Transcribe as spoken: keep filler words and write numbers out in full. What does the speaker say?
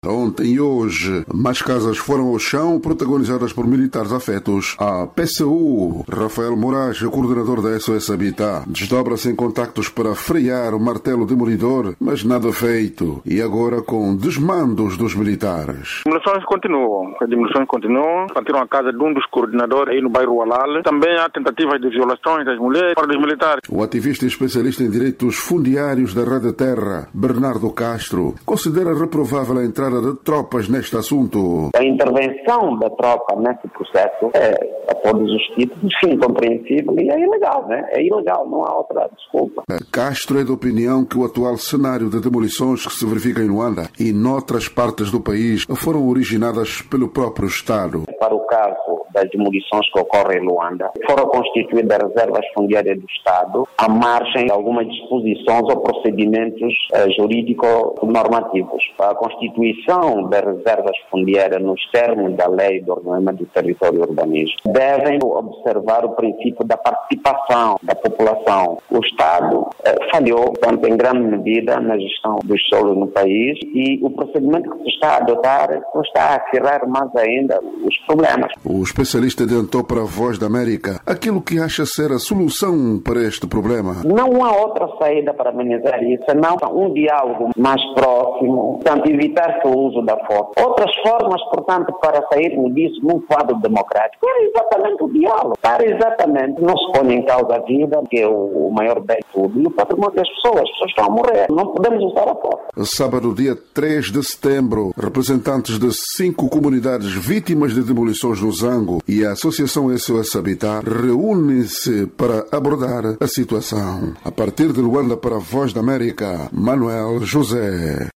Ontem e hoje, mais casas foram ao chão protagonizadas por militares afetos. A P C U, Rafael Moraes, coordenador da S O S Habitat, desdobra-se em contactos para frear o martelo demolidor, mas nada feito. E agora com desmandos dos militares. As demolições continuam. As demolições continuam. Partiram a casa de um dos coordenadores aí no bairro Walal. Também há tentativas de violações das mulheres para os militares. O ativista e especialista em direitos fundiários da Rede Terra, Bernardo Castro, considera reprovável a entrada de tropas neste assunto. A intervenção da tropa nesse processo é, a todos os títulos, incompreensível e é ilegal, né? É ilegal, não há outra desculpa. Castro é da opinião que o atual cenário de demolições que se verifica em Luanda e noutras partes do país foram originadas pelo próprio Estado. Para o caso das demolições que ocorrem em Luanda, foram constituídas reservas fundiárias do Estado à margem de algumas disposições ou procedimentos uh, jurídico-normativos. A constituição das reservas fundiárias nos termos da Lei do Ordenamento do Território e Urbanismo devem observar o princípio da participação da população. O Estado uh, falhou, portanto, em grande medida na gestão dos solos no país e o procedimento que se está a adotar está a acirrar mais ainda os problemas. O especialista adiantou para a Voz da América aquilo que acha ser a solução para este problema. Não há outra saída para amenizar isso, senão um diálogo mais próximo, portanto, evitar-se o uso da força. Outras formas, portanto, para sairmos disso num quadro democrático é exatamente o diálogo. Para exatamente, não se põe em causa a vida, que é o maior bem de tudo, e o patrimônio das pessoas. As pessoas estão a morrer. Não podemos usar a força. Sábado, dia três de setembro, representantes de cinco comunidades vítimas de demolições no Zango e a Associação S O S Habitat reúnem-se para abordar a situação. A partir de Luanda para a Voz da América, Manuel José.